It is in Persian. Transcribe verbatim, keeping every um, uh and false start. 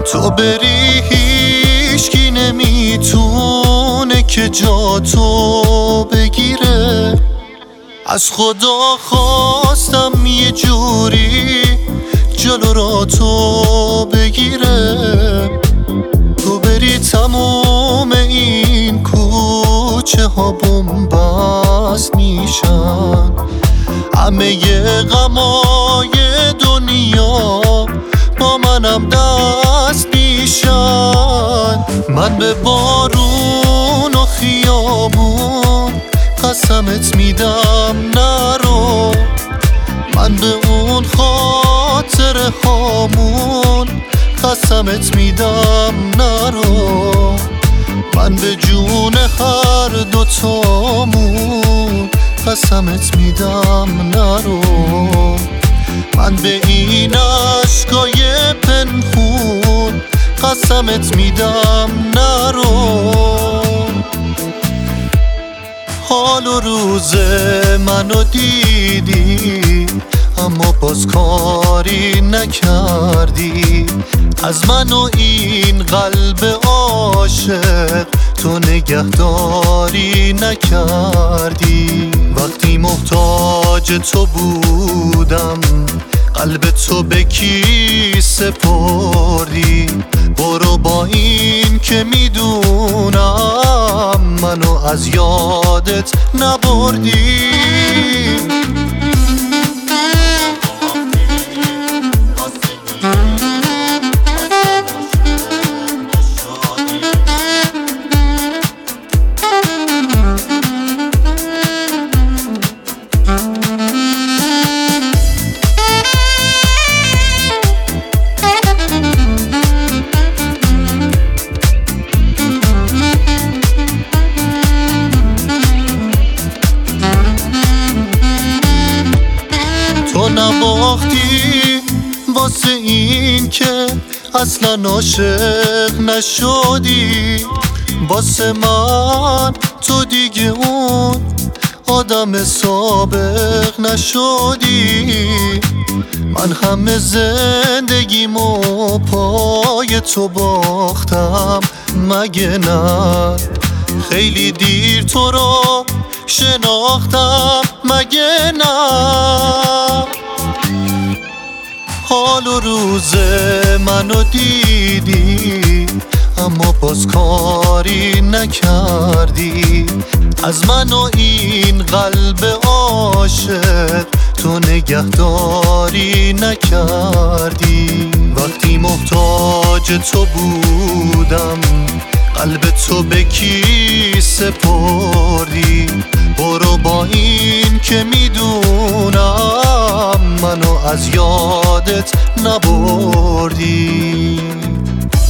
تو بری هیچکی نمیتونه که جا تو بگیره. از خدا خواستم یه جوری جلو را تو بگیره. تو بری تموم این کوچه ها بن‌بست میشن، همه غمای دنیا با منم دست میشن. من به بارون و خیابون قسمت میدم نرو، من به اون خاطر هامون قسمت میدم نرو. من به جون هر دوتامون قسمت میدم نرو. من به این عشقای پنهون قسمت میدم نرو. حال و روز منو دیدی اما باز کاری نکردی. از من و این قلب عاشق تو نگهداری نکردی. وقتی محتاج تو بودم قلب تو به کی سپردی. برو با این که میدونم منو از یادت نبردی. تو نباختی واسه این که اصلا عاشق نشدی. واسه من تو دیگه اون آدم سابق نشدی. من همه زندگیمو پای تو باختم مگه نه؟ خیلی دیر تو رو شناختم مگه نه؟ حال و روز منو دیدی اما باز کاری نکردی. از من و این قلب عاشق تو نگهداری نکردی. وقتی محتاج تو بودم قلب تو به کی سپردی. برو با این که میدونم منو از یادت نبردی.